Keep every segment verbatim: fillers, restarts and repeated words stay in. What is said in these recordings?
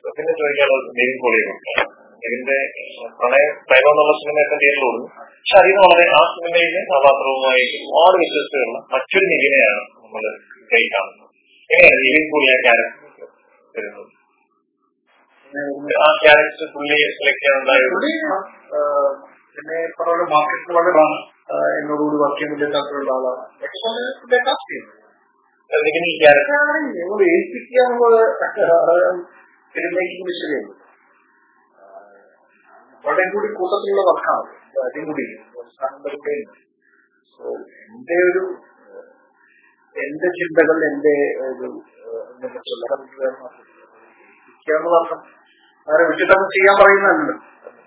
പിന്നെ ചോദിക്കാനുള്ളത് നിവിൻ പോളിയെ കുറിച്ചാണ്. നിവിന്റെ പ്രണയ പ്രേമം എന്നുള്ള സിനിമയൊക്കെ തിയേറ്ററിലോടുന്നു. പക്ഷെ അതിന് വളരെ ആ സിനിമയിലെ കഥാപാത്രവുമായി ഒരുപാട് വ്യത്യസ്തതയുള്ള മറ്റൊരു നിവിനെയാണ് നമ്മൾ കൈ കാണുന്നത്. എങ്ങനെയാണ് നിവിൻ പോളി ആ ക്യാരക്ടർ വരുന്നത്? ആ ക്യാരക്ടർ പുള്ളിയെ സെലക്ട് ചെയ്യാനുണ്ടായത് പിന്നെ പറഞ്ഞ മാർക്കറ്റ് വളരെ എന്നോടുകൂടി വർക്ക് ചെയ്യാൻ വലിയ താല്പര്യമുള്ള ആളാണ്. ഞങ്ങൾ ഏൽപ്പിക്കാനുള്ളത് ഫിലിം മേക്കിംഗ് ശരിയുള്ളൂ. വളരെ കൂടി കൂട്ടത്തിലുള്ള വർക്കാണ് അതും കൂടി. സോ എന്റെ ഒരു എന്റെ ചിന്തകൾ എന്റെ ഒരു ഏൽപ്പിക്കാന്നുള്ള അർത്ഥം അങ്ങനെ വിട്ടിട്ടൊന്നും ചെയ്യാൻ പറയുന്നതല്ലോ.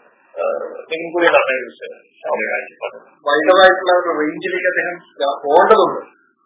വൈഡറായിട്ടുള്ള ഒരു റേഞ്ചിലേക്ക് അദ്ദേഹം പോകേണ്ടതുണ്ട്.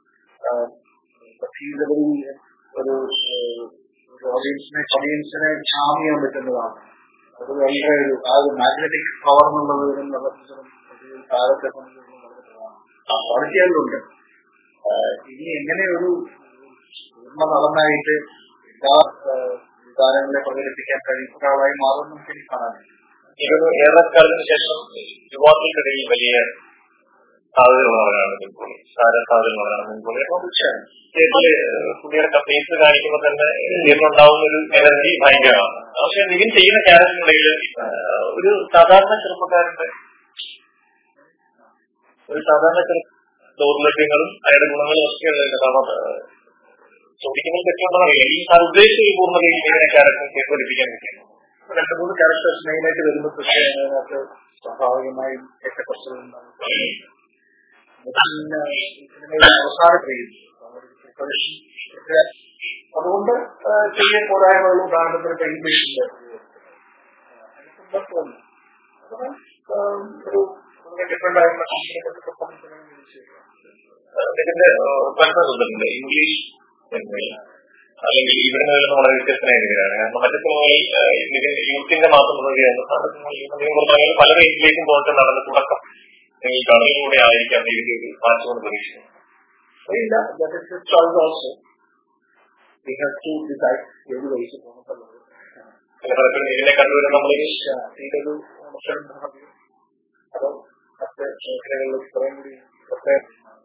ഒരു ഓഡിയൻസിനെ ഓഡിയൻസിനെ ചാം ചെയ്യാൻ പറ്റുന്നതാണ്. അത് വളരെ ഒരു ആ ഒരു മാഗ്നറ്റിക് പവർ എന്നുള്ളത് താരത്തെ ക്വാളിറ്റി അതിലുണ്ട്. ഇനി എങ്ങനെ ഒരു പൂർണ്ണ നടനായിട്ട് എല്ലാ താരങ്ങളെ പ്രകടിപ്പിക്കാൻ കഴിയുന്ന ഒരാളായി മാറുമെന്ന് നമുക്ക് എനിക്ക് കാണാനില്ല. ഇതൊരു ഏറെക്കാലത്തിന് ശേഷം യുവാക്കൾക്കിടയിൽ വലിയ സാധ്യതയുള്ളവരാണ് നിൻപോളി, താര സാധ്യതയുള്ളവരാണ് നിൻപോളി. അപ്പോൾ തീർച്ചയായും പുള്ളിയുടെ ഫേസ് കാണിക്കുമ്പോൾ തന്നെ ഇതിനുണ്ടാവുന്ന ഒരു എനർജി ഭയങ്കരമാണ്. പക്ഷെ നിവിൻ ചെയ്യുന്ന ക്യാരക്ടറിനിടയിൽ ഒരു സാധാരണ ചെറുപ്പക്കാരന്റെ ഒരു സാധാരണ ചെറു ദൗർലഭ്യങ്ങളും അയാളുടെ ഗുണങ്ങളും ഒക്കെയുള്ള കഥാപാത്രം ചോദിക്കുന്നത് തെറ്റുണ്ടെന്നറിയില്ല. ഈ ഉദ്ദേശിച്ച ഈ പൂർണ്ണതയിൽ ഇങ്ങനെ ക്യാരക്ടർ കേൾപ്പിക്കാൻ പറ്റുന്നു. രണ്ട് മൂന്ന് ക്യാരക്ടേഴ്സ് മെയിനായിട്ട് വരുമ്പോൾ പക്ഷേ അതിനകത്ത് സ്വാഭാവികമായും ഏറ്റക്കുറച്ചിലുണ്ടാകും. അവസാന ട്രെയിൻ അതുകൊണ്ട് ചെറിയ പോരായ്മകളും ഉദാഹരണത്തിന് പെയിന്റേഷന്റെ ഒരു ഡിഫറെന്റ് ആയിട്ടുള്ള ഇതിന്റെ പലതുണ്ട്. ഇംഗ്ലീഷ് അല്ലെങ്കിൽ ഇവിടെ നിന്ന് വളരെ വ്യത്യസ്തനായ രീതിയിലാണ്. കാരണം മറ്റു സിനിമകളിൽ യൂത്തിന്റെ മാത്രം പ്രതികരണം പല റേഞ്ചിലേക്കും പോയിട്ട് നടന്ന തുടക്കം ഈ കളിയിലൂടെ ആയിരിക്കാം ഇതിന്റെ ഒരു മാറ്റം പ്രതീക്ഷിക്കുന്നത്. പലപ്പോഴും ഇതിനെ കണ്ടുവരുന്ന നമ്മൾ ഇതൊരു അതോ മറ്റ് മേഖലകളിൽ ഇത്രയും കൂടി ഒക്കെ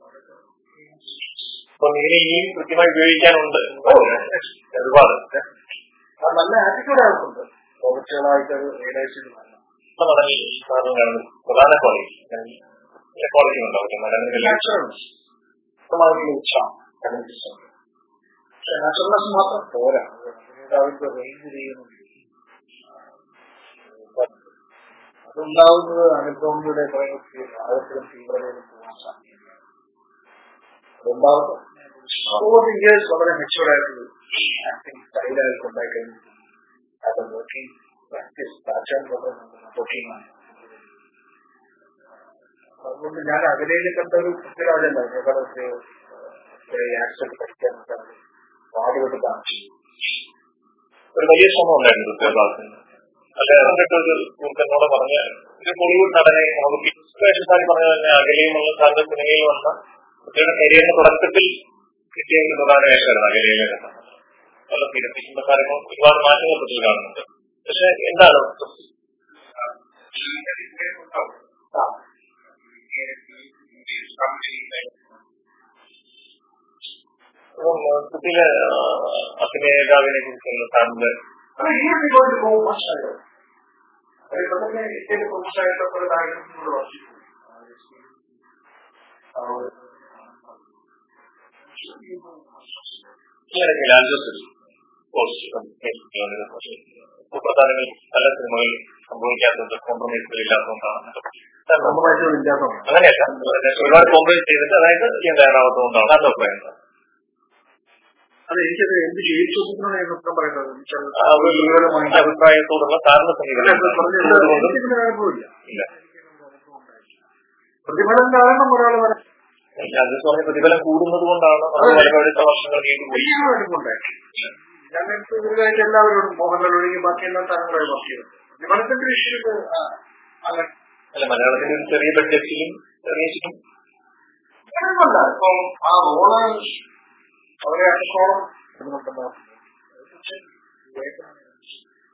അപ്പൊ ഇതിനെ ഇനിയും കൃത്യമായി ഉപയോഗിക്കാനുണ്ട് ഒരുപാട്. നല്ല ആറ്റിറ്റ്യൂഡ് ആയിട്ടുണ്ട്. പ്രൊഫഷണലായിട്ട് അത് റിയലൈസ് ചെയ്ത് കാണുന്നത് പ്രധാന ക്വാളിറ്റി ക്വാളിറ്റി ഉണ്ടാവും. പക്ഷെ നാച്ചുറൽനെസ് മാത്രം പോരാ, അതിന്റെ റേഞ്ച് ചെയ്യുന്നുണ്ട്. അതുണ്ടാവുന്നത് അനുഭവങ്ങളുടെ ആഴത്തിലും തീവ്രതയിലും പോകാൻ സാധിക്കും. അതുണ്ടാവുന്നത് ഓവർ ദി ഇയേഴ്സ് വളരെ മെച്ചുവർഡ് ആയിട്ടുള്ള ആക്ടിങ് സ്റ്റൈലായിട്ട് ഉണ്ടായി കഴിഞ്ഞിട്ടുണ്ട്. അത് വർക്കിംഗ് പ്രാക്ടീസ് പാറ്റേൺ വളരെ വർക്കിംഗാണ്. അതുകൊണ്ട് ഞാൻ അകലേക്ക് കണ്ട ഒരു പൃഥ്വിരാജല്ല ഞങ്ങളുടെ ആക്ഷൻ പഠിക്കാൻ പാടുപെട്ട് കാണിച്ചു. ഒരു വലിയ ശ്രമം ഉണ്ടായിരുന്നു പൃഥ്വിരാജിന്. അദ്ദേഹത്തിനൊരു സുഹൃത്തിനോട് പറഞ്ഞ ഒരു ബോളിവുഡ് നടനെ നമുക്ക് ഇൻസ്പിറേഷൻ സാരി പറഞ്ഞ തന്നെ അകലെയുമുള്ള സാറിന്റെ സിനിമയിൽ വന്ന കുട്ടിയുടെ കരിയറിന്റെ തുടക്കത്തിൽ കിട്ടിയ ഒരു പ്രധാന വേഷമായിരുന്നു അകലയിലെ കഥ. പല തിരപ്പിക്കുന്ന കാര്യങ്ങളും ഒരുപാട് മാറ്റങ്ങൾ പറ്റി കാണുന്നുണ്ട്. പക്ഷെ എന്താണ് കുട്ടിയിലെ അഭിനേതാവിനെ കുറിച്ചുള്ള സാറിന്റെ പ്രധാനങ്ങൾ പല സിനിമകളിൽ സംഭവിക്കാത്തത് കോംപ്രമൈസുകൾ ഇല്ലാത്തതുകൊണ്ടാണ്. അങ്ങനെയല്ല, ഒരുപാട് കോംപ്രമൈസ് ചെയ്തിട്ട് അതായത് ചെയ്യാൻ തയ്യാറാവാത്തതുകൊണ്ടാണ്. അത് അഭിപ്രായം അത് എനിക്കത് എന്ത് ചോദിച്ചോന്നാണ് ഞാൻ ഉത്തരം പറയുന്നത്. അഭിപ്രായത്തോടുള്ള കാരണ സമീപനം പ്രതിഫലം കാരണം ഒരാൾ വരാൻ പ്രതിഫലം കൂടുന്നത് കൊണ്ടാണ് വർഷങ്ങൾ ഞാനായിട്ട് എല്ലാവരോടും മോഹൻലാൽ ഒഴികെ ബാക്കി എല്ലാ താരങ്ങളായി വർക്ക് ചെയ്തു. പ്രതിഫലത്തിന്റെ വിഷയത്തിൽ അല്ല, മലയാളത്തിന്റെ ഒരു ചെറിയ ബഡ്ജറ്റിലും ചെറിയ അങ്ങനെയൊന്നുമല്ല. ഇപ്പം ആ റോള് അവരെ അത്രത്തോളം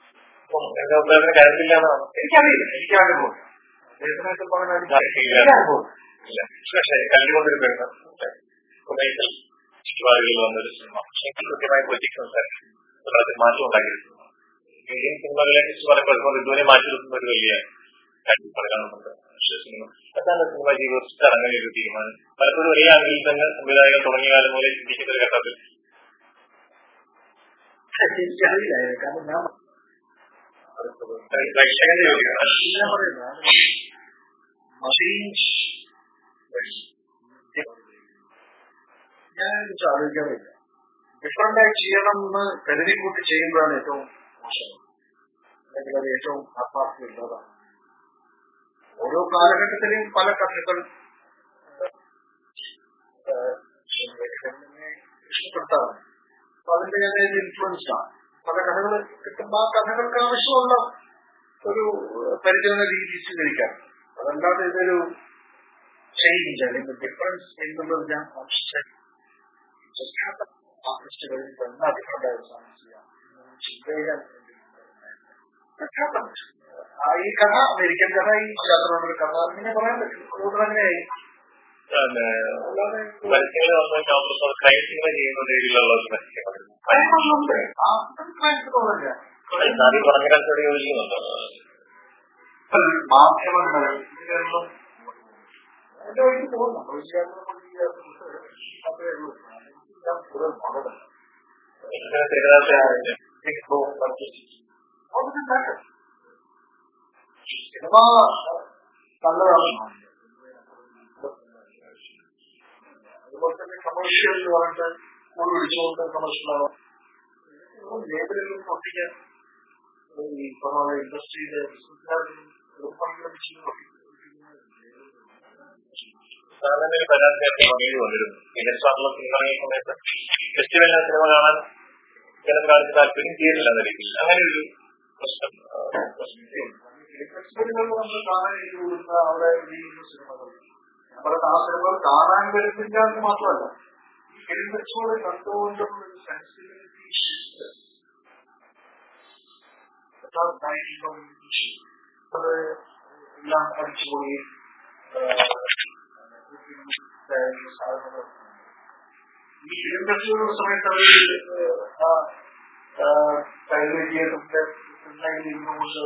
അപ്പം എന്റെ അഭിപ്രായത്തിന് കാര്യമില്ല എന്നാണ്. എനിക്കറിയില്ല, എനിക്ക് അനുഭവം അദ്ദേഹത്തിനൊക്കെ പറഞ്ഞാൽ പക്ഷേ കണ്ടുകൊണ്ടൊരു പെണ്ണ് കൊമേഴ്സ്യൽ ചുറ്റുപാടുകളിൽ വന്നൊരു സിനിമ. പക്ഷേ കൃത്യമായ പൊളിറ്റിക്സ് സംസാരിക്കും, വളരെ മാറ്റം ഉണ്ടാക്കിയിരുന്നു. ഇന്ത്യൻ സിനിമകളെ കുറിച്ച് പറയുമ്പോൾ ഇതുവരെ മാറ്റി നിർത്തുന്ന ഒരു വലിയ കാഴ്ചപ്പാട് കാണുന്നുണ്ട്. പക്ഷേ സിനിമ എന്താണ് സിനിമ ജീവിതത്തിൽ അങ്ങനെ ഒരു തീരുമാനം പലപ്പോഴും ഒരേ ആംഗിളിൽ തന്നെ സംവിധായകർ തുടങ്ങിയ കാലം പോലെ ചിന്തിക്കുന്ന ഒരു ഘട്ടത്തിൽ എനിക്കറിയില്ല. കാരണം ഞാൻ പ്രേക്ഷകന്റെ യോഗ്യത ഞാൻ പറയുന്നത് ഞാൻ കുറിച്ച് ആലോചിക്കാൻ പറ്റില്ല. ഡിഫറൻ്റായി ചെയ്യണം എന്ന് കരുതി കൂട്ടി ചെയ്യുമ്പോഴാണ് ഏറ്റവും മോശം, അല്ലെങ്കിൽ അത് ഏറ്റവും ആത്മാർത്ഥതയുള്ളതാണ്. ഓരോ കാലഘട്ടത്തിലെയും പല കഥകൾ ഇഷ്ടപ്പെടുത്താറുണ്ട്. അപ്പൊ അതിന്റെ ഞാൻ ഇൻഫ്ലുവൻസ് ആണ്. പല കഥകൾ കിട്ടുമ്പോൾ ആ കഥകൾക്ക് ആവശ്യമുള്ള ഒരു പരിചരണ രീതി സ്വീകരിക്കാം. അതല്ലാതെ ഇതൊരു ചേഞ്ച് അല്ലെങ്കിൽ ഡിഫറൻസ് എന്നുള്ളത് ഞാൻ കോൺഷ്യസ് ആർട്ടിസ്റ്റുകളിൽ തന്നെ ഡിഫറൻ്റായ സാധനം ചെയ്യാം ചിന്തയിലാണ്. ഈ കഥ അമേരിക്കൻ കഥ, ഈ യാത്രയുടെ കഥ ഇങ്ങനെ പറയാൻ പറ്റും. കൂടുതൽ അങ്ങനെയായി മാധ്യമങ്ങൾ ഇതിലെല്ലാം എന്റെ വഴിക്ക് പോകുന്നു. സിനിമ നല്ലതാണ്. അതുപോലെ തന്നെ കമേഴ്ഷ്യൽ എന്ന് പറഞ്ഞിട്ട് കൂടുതൽ വിളിച്ചുകൊണ്ട് കമേഴ്ഷ്യലാവാം. ലേബലിലും ഒട്ടിക്കാൻ ഈ പറഞ്ഞ ഇൻഡസ്ട്രിയിലെ സാധാരണ ഒരു പരാതിയായിട്ട് മൊബൈൽ വന്നിരുന്നു. വിദേശത്തുള്ള സിനിമ സമയത്ത് ഫെസ്റ്റിവലിന് സിനിമ കാണാൻ ജനം കാണിച്ച് താല്പര്യം ചെയ്യുന്നില്ല എന്ന രീതിയിൽ അങ്ങനെ ഒരു പ്രശ്നം ഫെസ്റ്റിവലുകൾ നമ്മൾ കാണാൻ എനിക്ക് കൊടുക്കുന്ന അവിടെ ചെയ്യുന്ന സിനിമകൾ നമ്മുടെ ആ സിനിമകൾ കാണാൻ വരുന്നില്ല എന്ന് മാത്രമല്ല, ഫിലിം ഫെസ്റ്റിവൽ കണ്ടുകൊണ്ടുള്ള ഒരു സെൻസിബിലിറ്റി ഷിഫ്റ്റ് അത് എല്ലാം അടിച്ചുപോയി ഈ ഫിലിം ഫെസ്റ്റിവലുകളുടെ സമയത്ത് അവർ തിയേറ്ററിന്റെ ഇരുന്നുകൊണ്ട്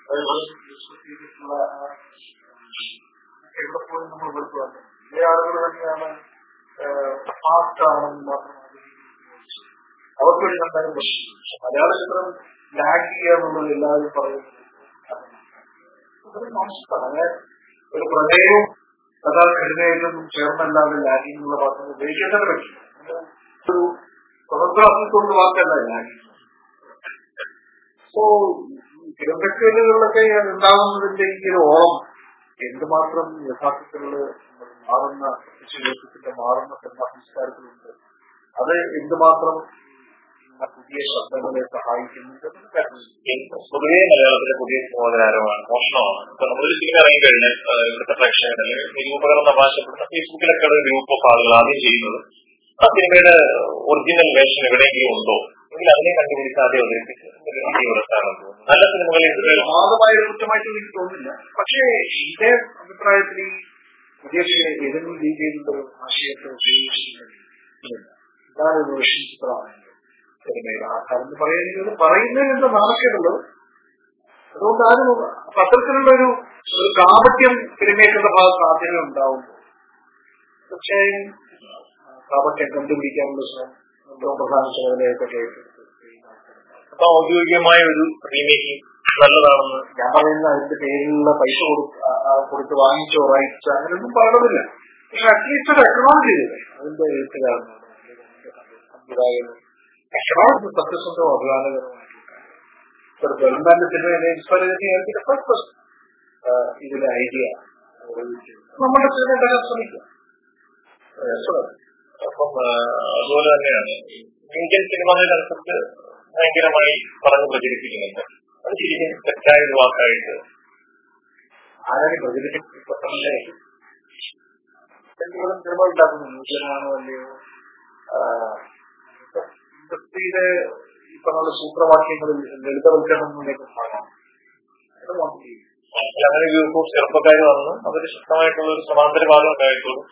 എവിടെ പോയി നമ്മൾ വെറുതെ വന്നത് ഇതേ ആളുകൾ തന്നെയാണ് ഫാസ്റ്റ് ആണെന്ന് മാത്രം അവർക്ക് വേണ്ടി കണ്ടാലും പ്രശ്നം. മലയാള ചിത്രം ലാഗ് ചെയ്യാന്നുള്ളത് എല്ലാവരും പറയുന്നത് അങ്ങനെ ഒരു പ്രണയവും കഥാഘടനയായിട്ടും ചേർന്നല്ലാതെ ലാഗിംഗ് എന്നുള്ള വാർത്ത ഉപയോഗിക്കാൻ തന്നെ പറ്റില്ല. ഒരു സ്വതന്ത്രാസ്തിത്വ വാക്കല്ല ലാഗിംഗ്. സോ ഫിലിം ഫെസ്റ്റിവലുകളിലൊക്കെ ഉണ്ടാകുന്നതിന്റെ ഈ ഒരു ഓളം എന്തുമാത്രം യഥാർത്ഥത്തിലുള്ള മാറുന്ന ജീവിതത്തിന്റെ മാറുന്ന സിനിമാ സംസ്കാരത്തിലുണ്ട്, അത് എന്തുമാത്രം പുതിയ ശബ്ദങ്ങളെ സഹായിക്കുന്നുണ്ട്. പൊതുവേ മലയാളത്തിലെ പുതിയ സഹോദരാരമാണ് മോഷണമാണ്. ഇപ്പൊ നമ്മളൊരു സിനിമ ഇറങ്ങിക്കഴിഞ്ഞാൽ ഇവിടുത്തെ പ്രേക്ഷകർ അല്ലെങ്കിൽ നിരൂപകർ എന്ന് അവകാശപ്പെടുന്ന ഫേസ്ബുക്കിലൊക്കെ ഒരു ഗ്രൂപ്പ് ഓഫ് ആളുകൾ ആദ്യം ചെയ്യുന്നത് ആ സിനിമയുടെ ഒറിജിനൽ വേർഷൻ എവിടെയെങ്കിലും ഉണ്ടോ എങ്കിൽ അതിനെ കണ്ടുപിടിച്ച് ആദ്യം അവതരിപ്പിച്ച് നല്ല സിനിമകളിൽ വാദമായ കുറ്റമായിട്ട് എനിക്ക് തോന്നുന്നില്ല. പക്ഷേ എന്റെ അഭിപ്രായത്തിൽ ഈ പുതിയ ഏതെങ്കിലും രീതിയിലുള്ള ആശയത്തെ ഉപയോഗിച്ചിട്ടുണ്ടെങ്കിൽ ഇതാണ് ഒരു വേർഷൻ ചിത്രമാണ് സിനിമയുടെ ആധാരം എന്ന് പറയുന്നത് പറയുന്നതിന് എന്താ നാണക്കേടുള്ളത്. അതുകൊണ്ട് ആരും അപ്പൊ അത്തരത്തിലുള്ള ഒരു ഒരു കാപട്യം സിനിമയുടെ ഭാഗത്ത് ആദ്യമേ ഉണ്ടാവുമ്പോൾ തീർച്ചയായും കാപട്യം കണ്ടുപിടിക്കാനുള്ള ശ്രമം പ്രധാന ചുമതലയൊക്കെ ഏറ്റെടുത്ത് അപ്പൊ ഔദ്യോഗികമായ ഒരു റീമേക്കിംഗ് നല്ലതാണെന്ന് ഞാൻ പറയുന്നത് അതിന്റെ പേരിലുള്ള പൈസ കൊടുത്ത് വാങ്ങിച്ചോ റൈറ്റ്സ് അങ്ങനെയൊന്നും പറയണമെന്നില്ല. പക്ഷെ അറ്റ്ലീസ്റ്റ് അത് എക്കണോളജ് ചെയ്തില്ലേ അതിന്റെ എഴുത്തുകാരനോട് സംവിധായകനും എക്കണോളജ് സത്യസന്ധവും അഭിമാനകരമായിട്ടുള്ള കാര്യം. ഗവൺമെന്റ് സിനിമയെ ഇൻസ്പയർ ചെയ്ത ഇതിലെ ഐഡിയ നമ്മുടെ സിനിമ ഉണ്ടാക്കാൻ ശ്രമിക്കുക. അപ്പം അതുപോലെ തന്നെയാണ് ഇന്ത്യൻ സിനിമകളനുസരിച്ച് ഭയങ്കരമായി പറഞ്ഞു പ്രചരിപ്പിക്കുന്നുണ്ട്. അത് ശരിക്കും തെറ്റായ ഒരു വാക്കായിട്ട് ആരാണ് പ്രചരിപ്പിക്കപ്പെട്ടല്ലേ എന്തെങ്കിലും സിനിമ ഉണ്ടാക്കുന്നു ന്യൂസിലാണോ അല്ലയോ ഇൻഡസ്ട്രിയിലെ ഇപ്പൊ നമ്മുടെ സൂത്രവാക്യങ്ങളിൽ ലളിതവൽക്കരണങ്ങളിലേക്ക് ഭാഗമാണ്. അങ്ങനെ ഗ്രൂപ്പ് ഓഫ് ചെറുപ്പക്കാർ വന്ന് അവര് ശക്തമായിട്ടുള്ള ഒരു സമാന്തര ഭാഗം ഉണ്ടായിട്ടുള്ളൂ.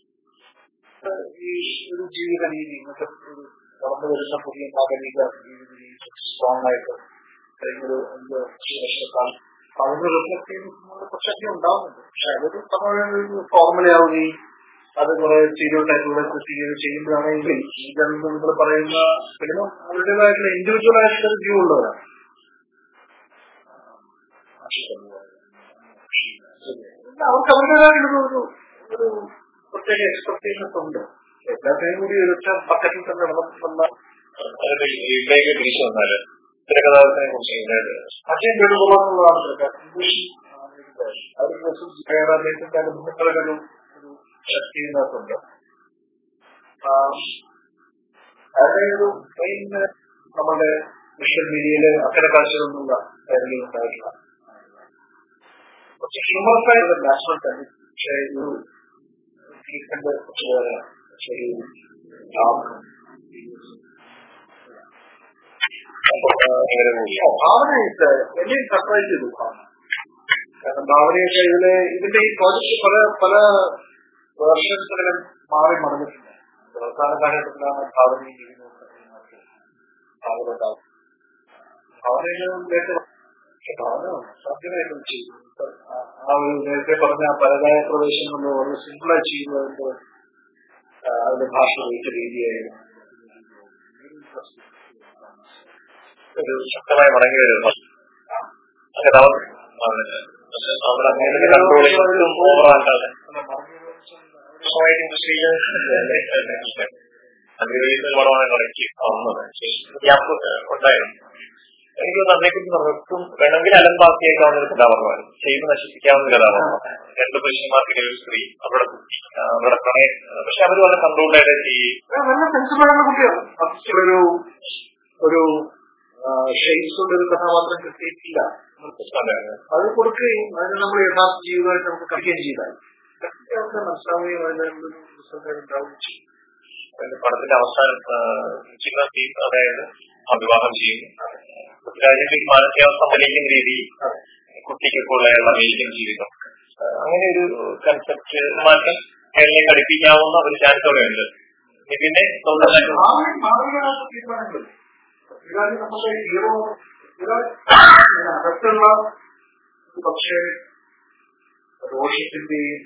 ഈ ഒരു ജീവിത രീതി ഇന്നത്തെ ഒരു കടന്നു വരുന്ന പുതിയ നാഗരിക ജീവിത രീതി സ്ട്രോങ് ആയിട്ട് കഴിഞ്ഞൊരു അഞ്ച് വർഷക്കാലം അതിന് റിഫ്ലക്ട് ചെയ്യുന്ന കുറച്ചൊക്കെ ഉണ്ടാവുന്നുണ്ട്. പക്ഷെ അതൊരു സമയം ഫോർമുലയാവുകയും അത് കുറെ സ്റ്റീരിയോ ടൈപ്പുകളെ ക്രിസ്റ്റിക്കുകയും ചെയ്യുമ്പോഴാണെങ്കിൽ ഈ ജനങ്ങൾ നിങ്ങൾ പറയുന്ന പിന്നെ അവരുടേതായിട്ടുള്ള ഇൻഡിവിജ്വൽ ആയിട്ടുള്ള വ്യൂ ഉള്ളവരാണ്. അവർക്ക് അവരുടേതായിട്ടുള്ള ഒരു ഒരു പ്രത്യേക എക്സ്പെക്ടേഷൻസ് ഉണ്ട്. എല്ലാത്തിനും കൂടി ഒരൊറ്റ ബക്കറ്റിൽ തന്നെ നടന്നിട്ടുള്ള തിരക്കഥാകൃത്തിനെ കുറിച്ച് അക്ഷയം കേട്ടുപോകാന്നുള്ളതാണ് അദ്ദേഹത്തിന്റെ അനുഭവങ്ങളുടെ ഒരു ഒരു ശക്തി ഇതിനകത്തുണ്ട്. അതിന്റെ ഒരു മെയിൻ നമ്മുടെ സോഷ്യൽ മീഡിയയില് അത്തരം കാഴ്ചകളൊന്നുമില്ല കാര്യങ്ങൾ ഉണ്ടായിട്ടില്ല. കുറച്ച് ഹ്യൂമറസ് ആയിട്ടുള്ള നാഷണൽ തന്നെ. പക്ഷേ ഒരു ട്രീറ്റ്മെന്റ് കുറച്ച് വേറെ ശരി ഭാവന എന്നെ സർപ്രൈസ് ചെയ്തു. കാരണം ഭാവനയൊക്കെ ഇതില് ഇതിന്റെ ഈ പ്രോജക്ട് പല പല വേർഷൻസിലും മാറി മടങ്ങിയിട്ടുണ്ട്. അവസാന കാലഘട്ടത്തിലാണ് ഭാവനയും ഭാവനയുണ്ടാവും. ഭാവനയിലും ഭാവന സാധ്യമായിട്ടും ചെയ്തു. ആ ഒരു നേരത്തെ പറഞ്ഞ പരതായ പ്രവേശനങ്ങൾ വളരെ സിമ്പിളായി ചെയ്യുന്നതിന്റെ അതിന്റെ ഭാഷ ഉപയോഗിച്ച രീതിയായിരുന്നു ഒരു ശക്തമായി മടങ്ങി വരുന്നു. ഉണ്ടായിരുന്നു. എനിക്ക് അതിനെക്കുറിച്ച് നിർത്തും വേണമെങ്കിൽ അലംബാക്കിയേക്കാവുന്ന ഒരു കഥാപാത്രമായിരുന്നു. ചെയ്ത് നശിപ്പിക്കാവുന്ന കഥാപാത്രമാണ്. രണ്ട് പുരുഷന്മാർക്ക് ഒരു സ്ത്രീ അവരുടെ കുട്ടി അവരുടെ പ്രണയം. പക്ഷെ അവർ വളരെ കൺട്രോൾഡായിട്ട് ചെയ്യും. നല്ല സെൻസിബിളായുള്ള കുട്ടിയാണ്. ഒരു ഒരു ഷെയ്ഡ്സ് കൊണ്ട് ഒരു കഥാപാത്രം കിട്ടിയിട്ടില്ല. അത് കൊടുക്കുകയും അതിന് നമ്മൾ യഥാർത്ഥ ജീവിതമായിട്ട് നമുക്ക് കളിക്കുകയും ചെയ്താൽ അവർക്ക് മനസ്സിലാവുകയും അതിനൊരു ഉണ്ടാവുകയും ചെയ്യും. അതിന്റെ പടത്തിന്റെ അവസാനം ചെയ്യുന്ന തീം അതായത് വിവാഹം ചെയ്യുന്നു. രാജ്യത്തേക്ക് മാനസികാവസ്ഥ തെളിയിക്കുന്ന രീതിയിൽ കുട്ടിക്കൊക്കെയുള്ള അമേരിക്കൻ ജീവിതം അങ്ങനെ ഒരു കൺസെപ്റ്റ് മാറ്റം കേരളയെ ഘടിപ്പിക്കാവുന്ന ഒരു ചാൻസ് അവിടെ ഉണ്ട്. ഇതിന്റെ നമ്മുടെ ഹീറോ അകത്തുള്ള പക്ഷേ ദോഷത്തിന്റെയും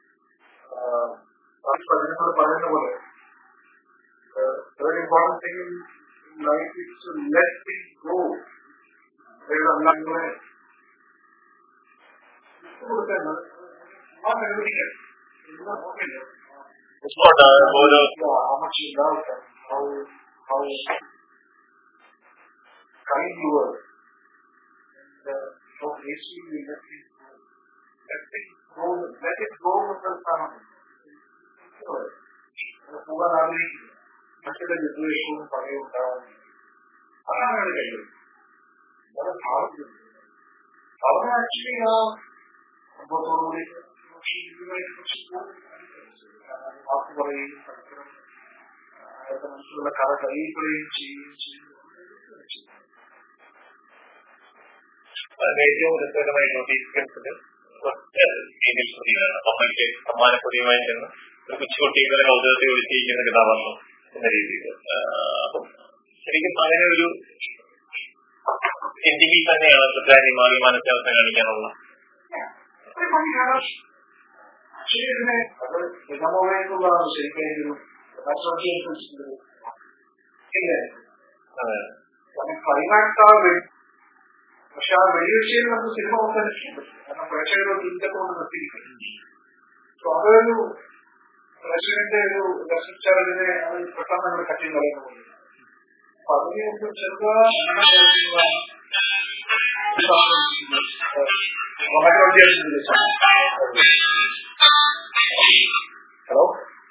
പതിനങ്ങൾ പറയുന്ന പോലെ very important thing in life is to let things go. അല്ലാതെ how much you love them, how how kind you were, and uh, how gracefully you let things go. Let things go. Let it go with the family. പോകാൻ ആഗ്രഹിക്കുന്നു. മറ്റുള്ള വിദ്വേഷവും പകയും ഉണ്ടാവുന്നു. അതാണ് കഴിയും. വളരെ ഭാവത്തിലുണ്ട്. അവരെ ആക്ച്വലി ആ സംഭവത്തോടുകൂടി വാക്ക് പറയുകയും പരസ്പരം അയാളുടെ മനസ്സിലുള്ള കഥ കഴിയുകയും ചെയ്യുകയും ചെയ്യുന്നു. ഏറ്റവും രസകരമായി നോക്കിയിരിക്കുന്നത് ഒറ്റ രീതിയിൽ പ്രതിയാണ്. അമ്മയ്ക്ക് സമ്മാനപ്പൊതിയുമായി ചെന്ന് ഒരു കൊച്ചുകുട്ടികളെ കൗതുകത്തെ ഒളിച്ചിരിക്കുന്ന കഥാപാത്രം എന്ന രീതിയിൽ. അപ്പം ശരിക്കും അങ്ങനെ ഒരു ചിന്തിക്കിൽ തന്നെയാണ് പൃഥ്വിരാജ് മാറി മാനസികാവസ്ഥ കാണിക്കാനുള്ള അത് വിധമോയെന്നുള്ളതാണ് ശരിക്കും ക്ലൈമാക്സ് ആ പക്ഷെ ആ വെടിവെച്ചയിൽ നമുക്ക് സിനിമ നോക്കാൻ ചെയ്യാൻ പറ്റും. കാരണം പ്രേക്ഷകരോട് ഇതൊക്കെ കൊണ്ട് നിർത്തിയിരിക്കും. സോ അതൊരു പ്രേക്ഷകന്റെ ഒരു രസിച്ചറിവിനെ അത് പെട്ടെന്ന് നമ്മൾ കട്ടി കളയുന്ന പോലെ. അപ്പൊ അതിനെ ഒന്ന് ചെറുതായി ഹലോ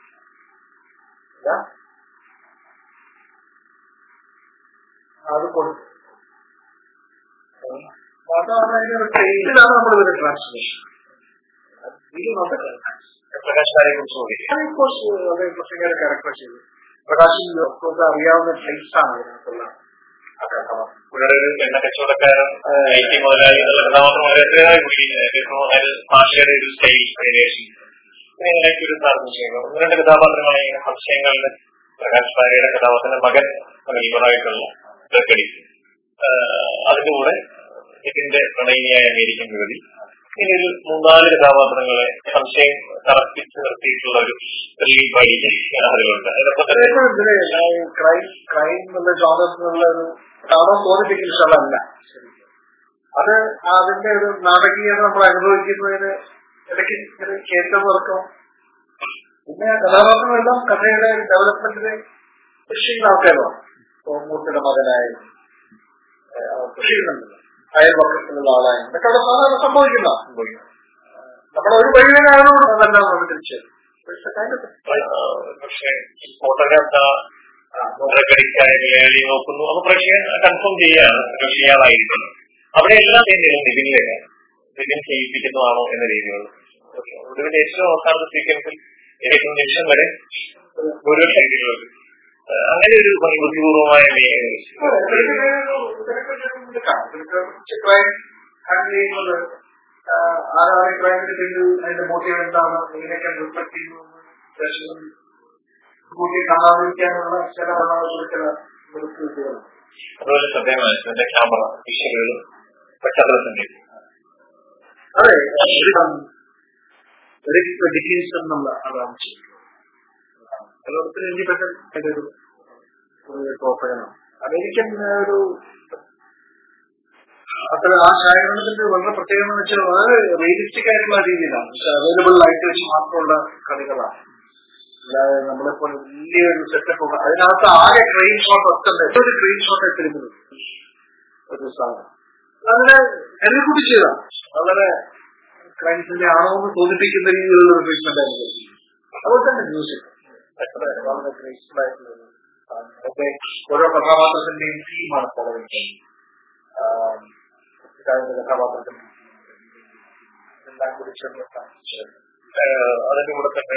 അത് കൊടുത്തു. അതാണ് അതിന്റെ ട്രെയിനിലാണ് നമ്മളിതൊരു ട്രാൻസ്ലേഷൻ. പ്രകാശ് കുറിച്ച് പ്രകാശിന്റെ ക്യാരക്ടർ ചെയ്തു. പ്രകാശിന് അറിയാവുന്ന ട്രൈറ്റ്സ് ആണ് അതിനകത്തുള്ള. കഥാപാത്രം. ഇവിടെ ഒരു എണ്ണ കച്ചവടക്കാരൻ ഐ ടി മുതലാളി എന്നുള്ള കഥാപാത്രം വളരെയേറെ ഭാഷയുടെ ഒരു സ്റ്റൈൽ വേരിയേഷൻ ഇങ്ങനെയൊക്കെ ഒരു സാധനം ചെയ്യുന്നു. ഒന്ന് രണ്ട് കഥാപാത്രങ്ങളെ സംശയങ്ങളുടെ പ്രകാശ് ഭാര്യയുടെ കഥാപാത്രത്തിന്റെ മകൻ ലീവറായിട്ടുള്ള ഇതൊക്കെ അതിന്റെ കൂടെ ഇതിന്റെ പ്രണയിനിയായ അമേരിക്കൻ യുവതി, ഇനി ഒരു മൂന്നാല് കഥാപാത്രങ്ങളെ സംശയം തറപ്പിച്ച് നിർത്തിയിട്ടുള്ള ഒരു ത്രില്ലിംഗ് വഴി അതിലുണ്ട്. അതിനൊപ്പം തന്നെ ക്രൈം ക്രൈം എന്നുള്ള ജോണറിനുള്ള ഒരു കാണാൻ തോന്നിപ്പിക്കുന്ന സ്ഥലമല്ല. അത് അതിന്റെ ഒരു നാടകീയത നമ്മൾ അനുഭവിക്കുന്നതിന് ഇടയ്ക്ക് ഏറ്റവും വർക്കും. പിന്നെ കഥാപാത്രങ്ങളെല്ലാം കഥയുടെ ഡെവലപ്മെന്റിന് കൃഷി ആൾക്കാരാണ്. മൂർത്തിയുടെ മകനായി കൃഷി ചെയ്യുന്നുണ്ടല്ലോ, അയൽപക്കത്തിലുള്ള ആളായി ഇതൊക്കെ അവിടെ സാധാരണ സംഭവിക്കുന്ന നമ്മുടെ ഒരു വഴിവിനായതുകൊണ്ട് അതെല്ലാം നമ്മൾ തിരിച്ചു. പക്ഷേ ഫോട്ടോഗ്രാഫ് മലയാളി നോക്കുന്നു, അപ്പൊ പ്രേക്ഷകൻ കൺഫേം ചെയ്യാണ് ചെയ്യാതായിരിക്കുന്നു. അവിടെ എല്ലാം ചെയ്യുന്നത് നിവിനിലാണ്, നിവിൻ ചെയ്യിപ്പിക്കുന്നതാണോ എന്ന രീതിയിലുള്ള ഒടുവിന്റെ ഏറ്റവും അവസാനത്തെ സീക്വൻസിൽ ഏറ്റവും നിമിഷം വരെ ഓരോ ശൈലികളുണ്ട്. അങ്ങനെ ഒരു ബുദ്ധിപൂർവമായ ഹാൻഡിൽ ചെയ്യുന്നത് ആരാണ് ക്രൈമിന്റെ പിന്നിൽ, അതിന്റെ മോട്ടീവ് എന്താണ്, എങ്ങനെയൊക്കെ റിഫ്ലക്ട് ചെയ്യുന്നു കൂട്ടി കാണാതിരിക്കാനുള്ള ചില ചില വിദ്യകളുണ്ട്. അതുപോലെ ശ്രദ്ധേയമായ ക്യാമറ വിഷയങ്ങളും പശ്ചാത്തലത്തിന്റെ അതെ ഡിക്കൻസ് എന്നുള്ള അതാണ് ചെയ്യുന്നത്. ലോകത്തിൽ ഇൻഡിപെൻഡന്റ് ഒരു പ്രോഫൈലാണ് അമേരിക്കൻ ഒരു അത്ര ആ ഛായാഗ്രഹണത്തിന്റെ വളരെ പ്രത്യേകത എന്ന് വെച്ചാൽ വളരെ റിയലിസ്റ്റിക് ആയിട്ടുള്ള രീതിയിലാണ്. പക്ഷെ അവൈലബിൾ ലൈറ്റ് വെച്ച് മാത്രമുള്ള കളികളാണ്. അല്ലാതെ നമ്മളെപ്പോലെ വലിയൊരു സെറ്റപ്പ് അതിനകത്ത് ആകെ ക്രെയിൻ ഷോട്ട് ഒറ്റ ഒരു ക്രെയിൻ ഷോട്ട് എടുത്തിരുന്നത് ഒരു സാധനം അതിനെ എന്നെ ചെയ്താണ്. വളരെ ക്രൈംസിന്റെ ആണോ എന്ന് തോന്നിപ്പിക്കുന്ന രീതിയിലുള്ള ഒരു ട്രീറ്റ്മെന്റ് ആയിരുന്നു. അതുപോലെ തന്നെ മ്യൂസിക് വളരെ ഗ്രേസ്ഫുൾ ആയിട്ടുള്ള അതൊക്കെ ഓരോ കഥാപാത്രത്തിന്റെയും തീമാണ് ഫോളോ ചെയ്യുന്നത്. കഥാപാത്രത്തിന്റെ എല്ലാം കൂടി ചെറിയ അതിന്റെ കൂടെ തന്നെ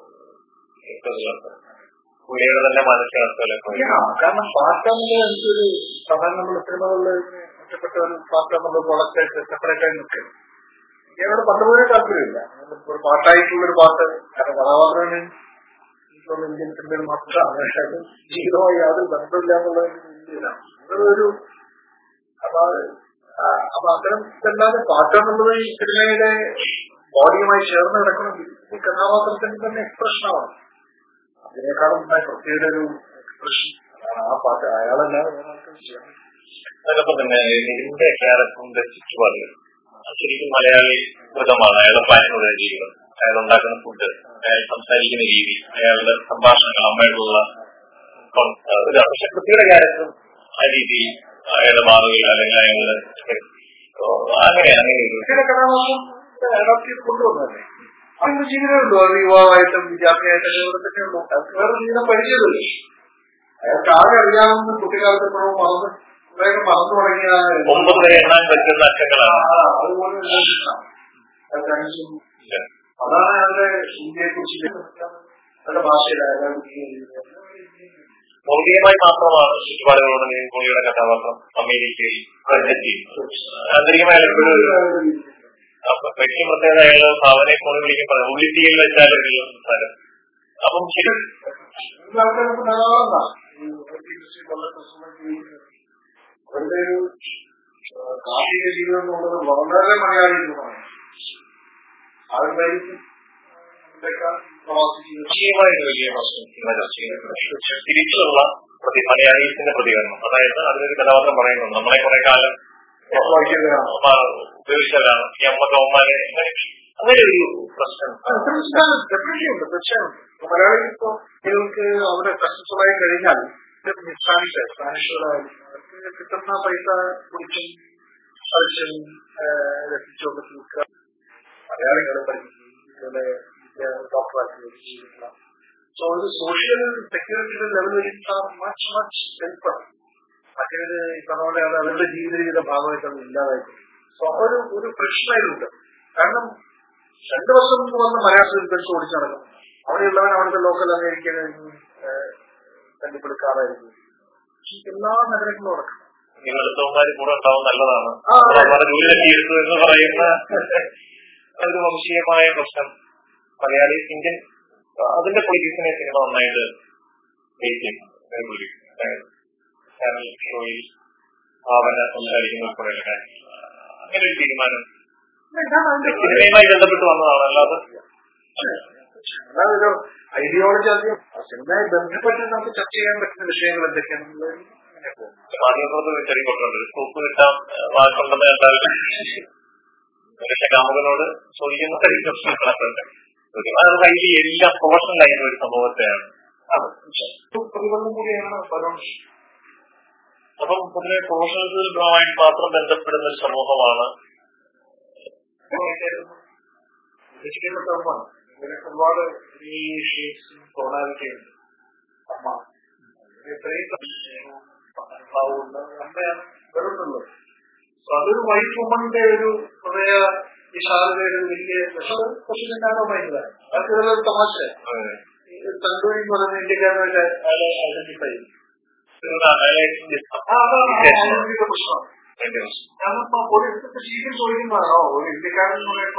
പുള്ളിയുടെ തന്നെ മാനസികാവസ്ഥ. കാരണം പാട്ടാണെന്ന് എനിക്കൊരു സാധാരണ നമ്മൾ സിനിമകളിൽ ഒറ്റപ്പെട്ട ഒരു പാട്ട് നമ്മൾ പ്രൊഡക്റ്റായിട്ട് സെപ്പറേറ്റ് ആയി നിൽക്കും. എനിക്കവിടെ പണ്ടുപോലെ താല്പര്യമില്ല. ഒരു പാട്ടായിട്ടുള്ളൊരു പാട്ട് കാരണം കഥാപാത്രത്തിന് ഇന്ത്യൻ സിനിമയിൽ മാത്രമാണ് ജീവിതമായി യാതൊരു ബന്ധമില്ല എന്നുള്ളത് ഒരു അപ്പൊ അപ്പൊ അത്തരം ഇതല്ലാതെ പാട്ട് എന്നുള്ളത് ഈ സിനിമയുടെ ബോഡിയുമായി ചേർന്ന് കിടക്കണമെങ്കിൽ ഈ കഥാപാത്രത്തിന് തന്നെ എക്സ്പ്രഷനാണ്. അതിനേക്കാളും പ്രത്യേക ഒരു എക്സ്പ്രഷൻ ആ പാട്ട് അയാളല്ലാതെ വേറെ ആൾക്കാർ ചെയ്യാം. അതോടൊപ്പം തന്നെ ഇതിന്റെ ക്യാരക്ടറിന്റെ ചുറ്റുപാടുകൾ ശരിക്കും മലയാളി മൃഗമാണ്. അയാളുടെ പ്ലാനുള്ള ജീവിതം, അയാൾ ഉണ്ടാക്കുന്ന ഫുഡ്, അയാൾ സംസാരിക്കുന്ന രീതി, അയാളുടെ സംഭാഷണങ്ങൾ, അമ്മയോടുള്ള പക്ഷെ കുട്ടിയുടെ ക്യാരക്ടറും ആ രീതി, അയാളുടെ മാതൃക അല്ലെങ്കിൽ അയാളുടെ അങ്ങനെ അങ്ങനെ അഡോപ്റ്റ് ചെയ്ത് കൊണ്ടുവന്നതല്ലേ. അതിന്റെ ജീവിതമുണ്ടോ? അത് യുവാവായിട്ടും വിദ്യാർത്ഥിയായിട്ടും തന്നെയുള്ളൂ. അയാൾക്ക് വേറെ ജീവിതം പരിചയമില്ലല്ലോ. അയാൾക്ക് ആകെ അറിയാവുന്ന കുട്ടിക്കാലത്ത് എപ്പോഴും മറന്ന് വേഗം മറന്നു തുടങ്ങിയ ഒമ്പത് വരെ എണ്ണാൻ പറ്റുന്ന അക്കങ്ങളാണ്. അതുപോലെ അതാണ് അയാളുടെ ഇന്ത്യയെ കുറിച്ച് നല്ല ഭാഷയിലാണ് ഭൗതികമായി മാത്രമാണ് ചുറ്റുപാടുകളോട് പുള്ളിയുടെ കഥാപാത്രം അമേരിക്കയിൽ ആന്തരികമായ വ്യക്തി പ്രത്യേകത അയാള് ഭാവനയെ ഫോണിൽ വിളിക്കപ്പെടും ഉള്ളിത്തിയിൽ വെച്ചാലും സംസാരം. അപ്പം ശരി അവരുടെ ഒരു കാർഷിക ജീവിതം എന്നുള്ളത് വളരെ മലയാളി ജീവിതമാണ്. ആളുകളായിരിക്കും വലിയ തിരിച്ചുള്ള പ്രതി മലയാളീസിന്റെ പ്രതികരണം. അതായത് അതിലൊരു കഥാപാത്രം പറയുന്നുണ്ട് നമ്മളെ കുറെ കാലം ഉപയോഗിച്ചവരാണ് ഈ അമ്മ കൗമാരെ അങ്ങനെ ഒരു പ്രശ്നം ഡെഫിനറ്റ്ലി തീർച്ചയായും മലയാളി ഇപ്പോ നിങ്ങൾക്ക് അവിടെ സക്സസ്ഫുൾ ആയി കഴിഞ്ഞാൽ സ്പാനിഷ് സ്പാനിഷുകളായാലും അവർക്ക് കിട്ടുന്ന പൈസ കുടിച്ചും കളിച്ചും രസിച്ചൊക്കെ തീർക്കുക. മലയാളികളെ പഠിപ്പിക്കുക, ഡോക്ടറാക്കി ജീവിക്കുക. സോ ഒരു സോഷ്യൽ സെക്യൂരിറ്റിയുടെ ലെവൽ മച്ച് മച്ച് ഹെൽപ്പർ. മറ്റേത് ഈ പറഞ്ഞ പോലെ അത് അവരുടെ ജീവിത ജീവിത ഭാഗമായിട്ട് അത് ഇല്ലാതായിട്ട് സോ ഒരു ഒരു പ്രശ്നമായിട്ടുണ്ട്. കാരണം രണ്ടു വർഷം മുമ്പ് വന്ന് മലയാളത്തിൽ ബസ് ഓടിച്ചു നടക്കും. അവിടെയുള്ളവൻ അവിടുത്തെ ലോക്കൽ അമേരിക്കൻ തല്ലിപ്പെടുക്കാറായിരുന്നു. എല്ലാ നഗരങ്ങളും നടക്കണം. നിങ്ങൾ അടുത്തവന്മാര് കൂടെ ഉണ്ടാവും നല്ലതാണ്, നമ്മുടെ ജോലി തെറ്റിയെടുത്തു എന്ന് പറയുന്ന ഒരു വംശീയമായ പ്രശ്നം മലയാളി ഇന്ത്യൻ അതിന്റെ പൊളിറ്റിക്സിനെ സിനിമ നന്നായിട്ട് ഫേസ് ചെയ്യുന്നുണ്ട്. ചാനൽ ഷോയിൽ ഭാവന സംസാരിക്കുന്ന ഉൾപ്പെടെയുള്ള കാര്യങ്ങൾ അങ്ങനെ ഒരു തീരുമാനം സിനിമയുമായി ബന്ധപ്പെട്ട് വന്നതാണ്. അല്ലാതെ അതൊരു ഐഡിയോളജി അധികം സിനിമയെ ബന്ധപ്പെട്ട് നമുക്ക് ചർച്ച ചെയ്യാൻ പറ്റുന്ന വിഷയങ്ങൾ എന്തൊക്കെയാണെന്നുള്ളത് മാധ്യമപ്രവർത്തകർ ചെറിയ കൊണ്ടുണ്ട് സ്കൂപ്പ് കിട്ടാൻ വാക്കുണ്ടെന്ന് കണ്ടാൽ പക്ഷെ കാമുകനോട് ചോദിക്കുന്ന പ്രശ്നങ്ങളുണ്ട്. അത് ഹൈലി എല്ലാം പ്രൊഫഷണൽ ആയിരുന്ന ഒരു സംഭവത്തെയാണ്. പ്രതിബന്ധം കൂടിയാണ് പരോക്ഷ. അപ്പം പൊതുവെ പ്രൊഫഷണൽസുമായിട്ട് മാത്രം ബന്ധപ്പെടുന്ന ഒരു സമൂഹമാണ്. ഒരുപാട് ഈ ഷേപ്സും ടോണാലിറ്റി ഉണ്ട്. അമ്മ ഇത്രയും അനുഭാവമുണ്ട് അമ്മയാണ് വരുന്നുള്ളത്. അതൊരു വൈറ്റ് വുമണിന്റെ ഒരു ഹൃദയ വിശാലതയുടെ വലിയ പക്ഷെ തന്നെയാണോ ഭയങ്കര അതൊരു തമാശ. തന്തൂരി എന്ന് പറയുന്ന ഇന്ത്യക്കാരനായിട്ട് അയാളെ ഐഡന്റിഫൈ ചെയ്യും. പ്രശ്നമാണ്. ഞാനിപ്പോ ഒരു ശീലം ചോദിക്കുന്നതാണോ ഒരു ഇന്ത്യക്കാരൻ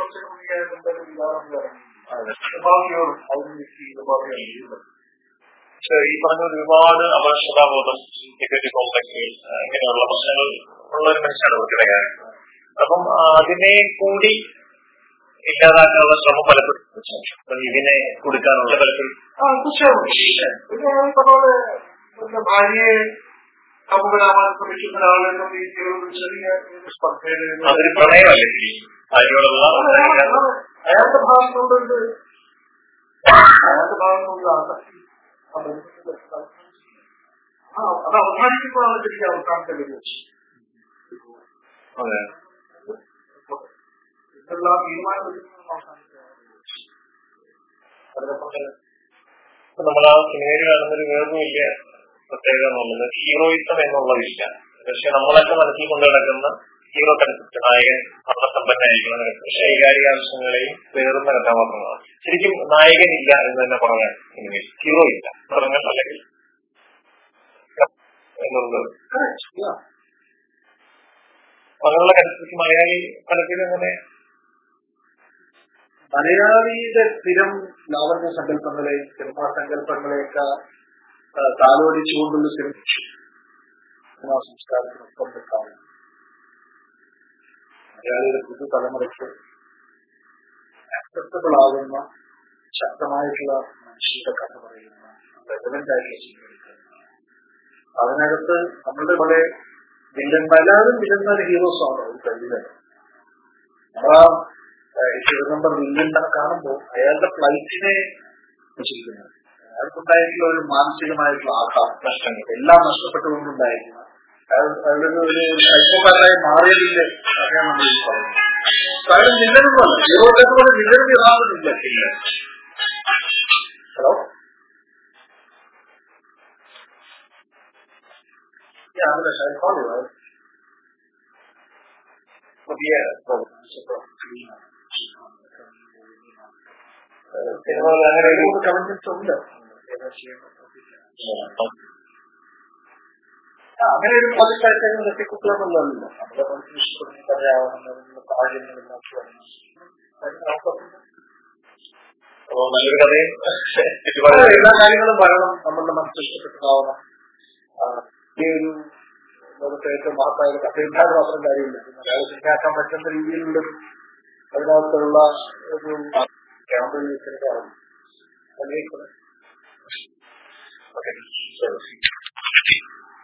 ഈ പറഞ്ഞ ഒരുപാട് അപകർഷതാബോധം, സെക്യൂരിറ്റി കോംപ്ലക്സുകൾ, ഇങ്ങനെയുള്ള പ്രശ്നങ്ങൾ ഉള്ള ഒരു മനുഷ്യനാണ് ഉൾക്കിടക്കാൻ. അപ്പം അതിനെ കൂടി ഇല്ലാതാക്കാനുള്ള ശ്രമം പലപ്പോഴും ഇതിനെ കൊടുക്കാനുള്ള പലപ്പോഴും ഭാര്യയെ കാമുകനാവാൻ ശ്രമിക്കുന്ന ഒരാളെന്നും ഈ ചെറിയ സ്പർദ്ധയുടെ അതൊരു പ്രണയമല്ലേ ഭാര്യയോടുള്ള അയാളുടെ ഭാഗം കൊണ്ടുണ്ട് അയാളുടെ ഭാഗം കൊണ്ട് ആസക്തി ആ അത് അവസാനിക്കുമ്പോഴാണ് ശരിക്കും അവസാനത്തെ വിളിച്ചു എന്നുള്ള തീരുമാനം നമ്മൾ ആ സിനിമയിൽ കാണുന്നൊരു വേറൊരു വലിയ പ്രത്യേകത എന്നുള്ളത് ഹീറോയിസം എന്നുള്ളതില്ല. പക്ഷെ നമ്മളൊക്കെ മനസ്സിൽ കൊണ്ടു നടക്കുന്ന ഹീറോ കൺസെപ്റ്റ്, നായകൻ നമ്മുടെ സമ്പന്നനായിരിക്കണം, ശൈകാരിക ആവശ്യങ്ങളെയും പേറുന്ന കഥാപാത്രങ്ങളാണ്. ശരിക്കും നായകനില്ല എന്ന് തന്നെ പറയാൻ സിനിമയിൽ ഹീറോ ഇല്ല പറഞ്ഞാൽ അല്ലെങ്കിൽ എന്നുള്ളത് അങ്ങനെയുള്ള കൺസെപ്റ്റ് മലയാളി പലപ്പോഴും അങ്ങനെ മലയാളിയുടെ സ്ഥിരം ലാവണ്യ സങ്കല്പങ്ങളെയും സിനിമാ സങ്കല്പങ്ങളെയൊക്കെ താലോടിച്ചുകൊണ്ടുള്ള സിനിമാ സംസ്കാരത്തിനൊപ്പം നിൽക്കാണ് മലയാളിയുടെ പുതുതലമുറയ്ക്ക് ആക്സെപ്റ്റബിൾ ആകുന്ന ശക്തമായിട്ടുള്ള മനുഷ്യരുടെ കഥ പറയുന്ന റെലവന്റ് ആയിട്ടുള്ള സിനിമ. അതിനകത്ത് നമ്മളുടെ പോലെ വില്ലന്മാർ എല്ലാവരും വില്ലന്മാർ ഹീറോസ് ആണ് ഒരു കഴിവില്ല. നമ്മളാ നമ്പർ വില്ലനെ കാണുമ്പോൾ അയാളുടെ ഫ്ലൈറ്റിനെ വെച്ചിരിക്കുന്നത് അയാൾക്കുണ്ടായിട്ടുള്ള ഒരു മാനസികമായിട്ടുള്ള ആഘാതം, നഷ്ടങ്ങൾ എല്ലാം നഷ്ടപ്പെട്ടുകൊണ്ടുണ്ടായിരിക്കുന്ന അയാളൊരു ഒരു സൈക്കോപാറ്റായി മാറിയതിന്റെ കാര്യമാണ് നമ്മൾ ഈ പറയുന്നത്. അയാൾ വില്ലനൊന്നുമല്ല, ഹീറോയിലേക്ക് പോലെ വില്ലനും യഥാർത്ഥമില്ല. ഹലോ അതിലെ സൈക്കോളജി പുതിയ സിനിമകൾ അങ്ങനെ ഒരു കമന്റ്സ് ഉണ്ട്. അങ്ങനെ ഒരു പ്രോജക്റ്റ് ആയിട്ട് എത്തിക്കുള്ളതല്ലോ നമ്മുടെ മനസ്സിന് ഇഷ്ടപ്പെടുന്ന പറയാവുന്ന സാഹചര്യങ്ങളില്ലാത്ത നല്ലൊരു കഥയും എല്ലാ കാര്യങ്ങളും പറയണം. നമ്മളുടെ മനസ്സിൽ ഇഷ്ടപ്പെട്ടതാവണം. ഈ ഒരു ലോകത്തെ ഏറ്റവും മഹത്തായ കഥയുണ്ടാകാൻ മാത്രം കാര്യമില്ല, മലയാളം ശരിയാക്കാൻ പറ്റുന്ന രീതിയിലുള്ള അതിനകത്തുള്ള ഒരു ക്യാമ്പയിൻ സിനിമയാണ്.